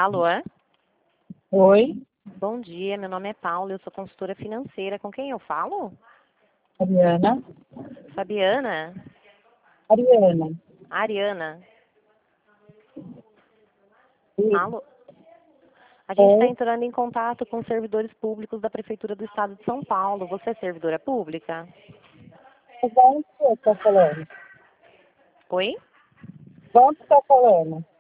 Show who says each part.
Speaker 1: Alô?
Speaker 2: Oi,
Speaker 1: Bom dia, meu nome é Paula, eu sou consultora financeira. Com quem eu falo?
Speaker 2: Ariana.
Speaker 1: Fabiana?
Speaker 2: Ariana.
Speaker 1: Ariana?
Speaker 2: Oi.
Speaker 1: Alô? A gente está
Speaker 2: É,
Speaker 1: entrando em contato com os servidores públicos da Prefeitura do Estado de São Paulo. Você é servidora pública?
Speaker 2: mas onde você está falando?
Speaker 1: Oi?
Speaker 2: De onde você está falando?